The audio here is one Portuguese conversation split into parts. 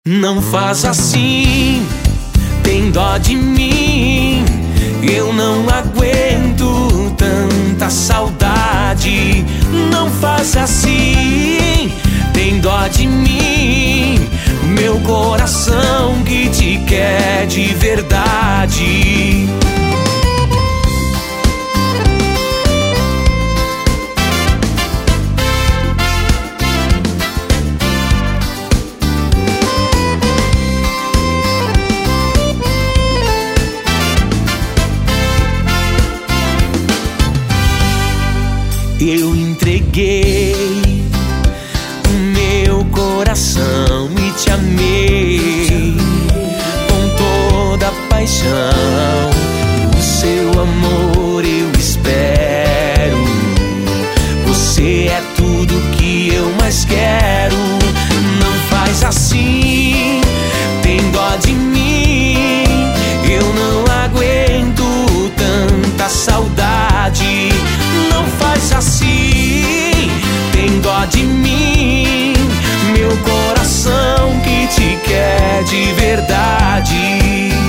Não faz assim, tem dó de mim. Eu não aguento tanta saudade. Não faz assim, tem dó de mim. Meu coração que te quer de verdade. Eu entreguei o meu coração e te amei com toda a paixão. O seu amor eu espero. Você é tudo que eu mais quero. Não faz assim, tem dó de mim. Eu não aguento tanta saudade. Não faz assim, tem dó de mim. Meu coração que te quer de verdade.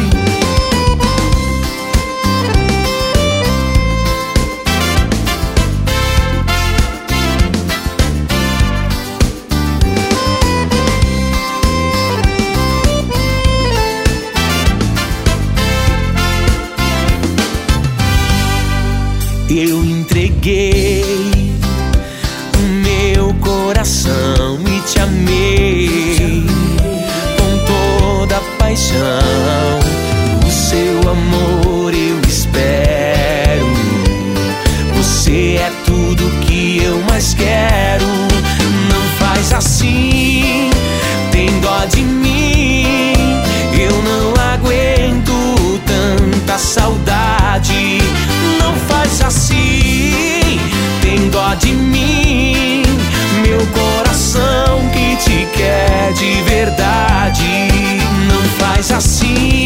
Eu entreguei o meu coração e te amei com toda a paixão. O seu amor eu espero. Você é tudo que eu mais quero. Não faz assim, tem dó de mim. Eu não aguento tanta saudade. Não faz assim, tem dó de mim. Meu coração que te quer de verdade. Não faz assim.